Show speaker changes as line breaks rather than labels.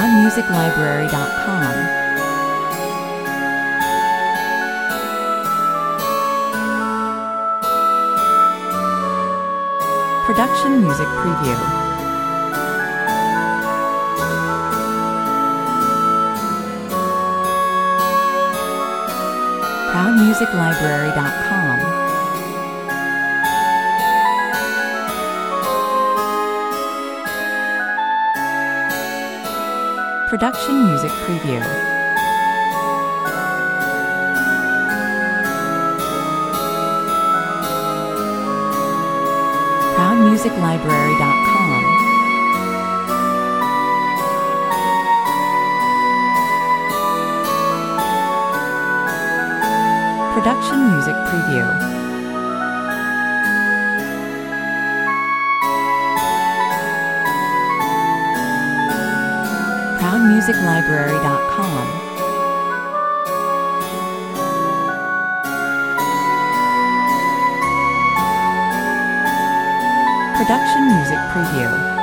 ProudMusicLibrary.com. Production Music Preview. ProudMusicLibrary.com. Production Music Preview. ProudMusicLibrary.com. Production Music Preview. ProudMusicLibrary.com. Production Music Preview.